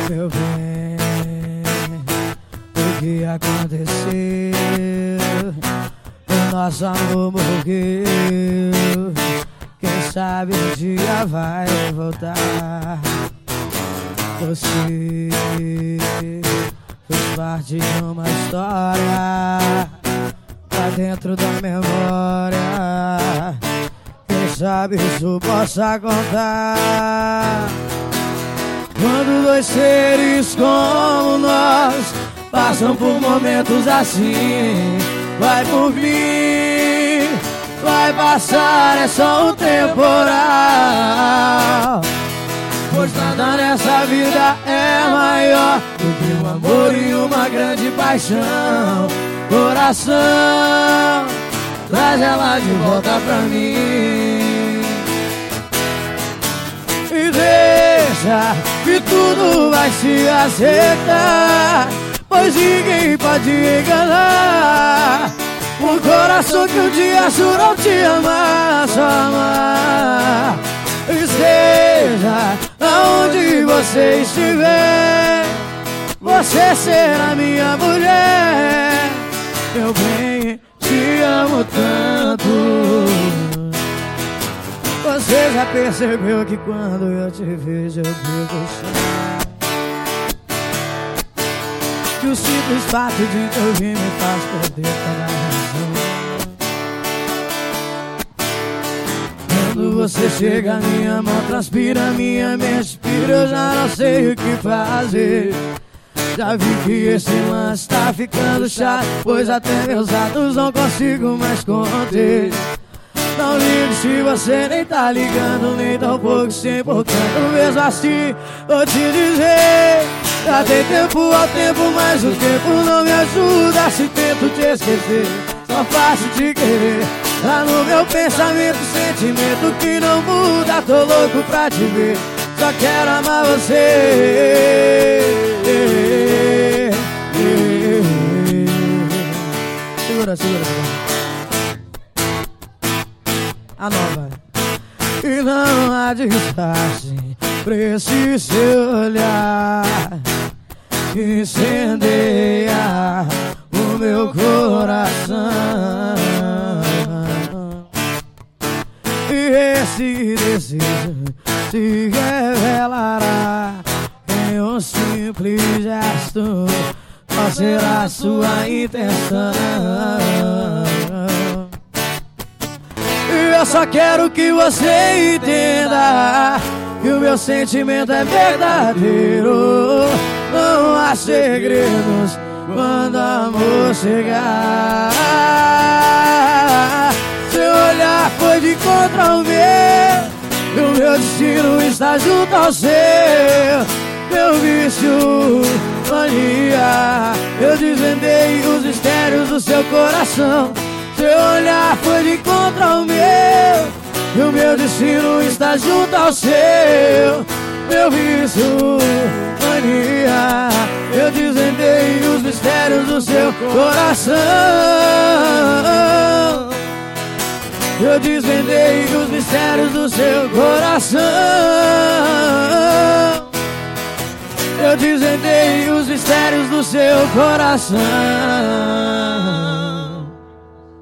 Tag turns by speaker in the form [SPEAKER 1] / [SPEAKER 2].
[SPEAKER 1] meu bem, o que aconteceu? O nosso amor morreu. Quem sabe um dia vai voltar. Você fez parte de uma história lá dentro da memória. Quem sabe isso possa contar. Quando dois seres como nós passam por momentos assim, vai por mim, vai passar, é só um temporal. Pois nada nessa vida é maior do que um amor e uma grande paixão. Coração, traz ela de volta pra mim e deixa que tudo vai se acertar, pois ninguém pode enganar um coração que um dia jurou te amar, só amar. Esteja aonde você estiver, você será minha mulher. Meu bem, te amo tanto. Você já percebeu que quando eu te vejo eu perco o chão? Que o simples fato de te ouvir me faz perder toda a razão. Quando você chega, minha mão transpira, minha mente expira, eu já não sei o que fazer. Já vi que esse lance tá ficando chato, pois até meus atos não consigo mais conter. Não ligo se você nem tá ligando, nem tão pouco se importando. Mesmo assim, vou te dizer, já tem tempo ao tempo, mas o tempo não me ajuda. Se tento te esquecer, só fácil de querer. Tá no meu pensamento, sentimento que não muda. Tô louco pra te ver, só quero amar você. Segura, segura, segura. A nova. E não há disfarce pra esse seu olhar que incendeia o meu coração. E esse desejo se revelará em um simples gesto. Qual será a sua intenção? Eu só quero que você entenda que o meu sentimento é verdadeiro. Não há segredos quando o amor chegar. Seu olhar foi de encontro ao meu, e o meu destino está junto ao seu. Meu vício, mania, eu desvendei os mistérios do seu coração. Seu olhar foi de encontro ao meu, e o meu destino está junto ao seu. Meu vício, mania, eu desvendei os mistérios do seu coração. Eu desvendei os mistérios do seu coração. Eu desvendei os mistérios do seu coração.